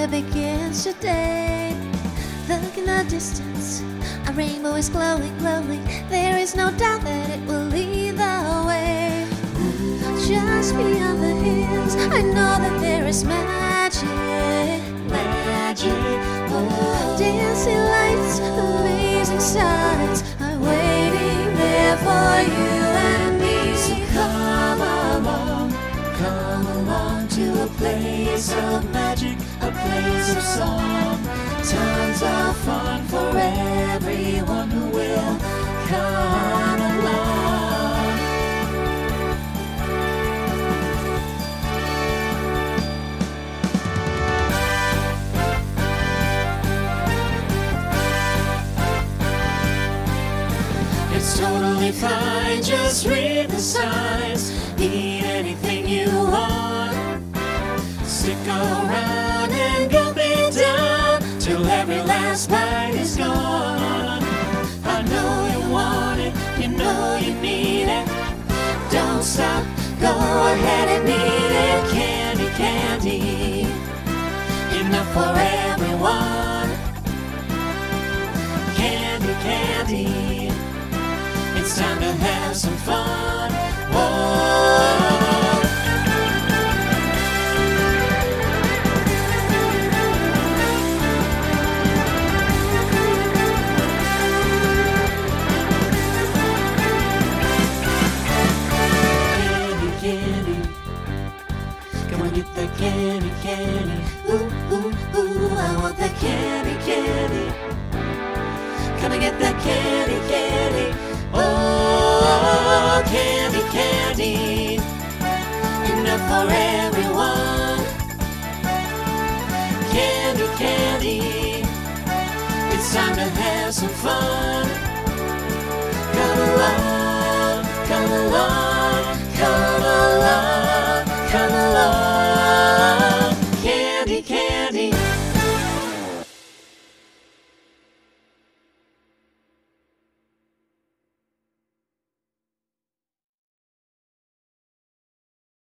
wonder begins today. Look in the distance, a rainbow is glowing, glowing. There is no doubt that it will lead the way. Just beyond the hills, I know that there is magic, magic. Oh, dancing lights, amazing stars are waiting there for you and me. So come along to a place of magic, a place of song. Tons of fun for everyone who will come along. It's totally fine, just read the signs. Eat anything you want. Stick around and go be down till every last bite is gone. I know you want it, you know you need it. Don't stop, go ahead and eat it. Candy, candy, enough for everyone. Candy, candy, it's time to have some fun. Whoa. Get that candy, candy. Ooh, ooh, ooh, I want that candy, candy. Come and get that candy, candy. Oh, candy, candy. Enough for everyone. Candy, candy. It's time to have some fun. Come along, come along.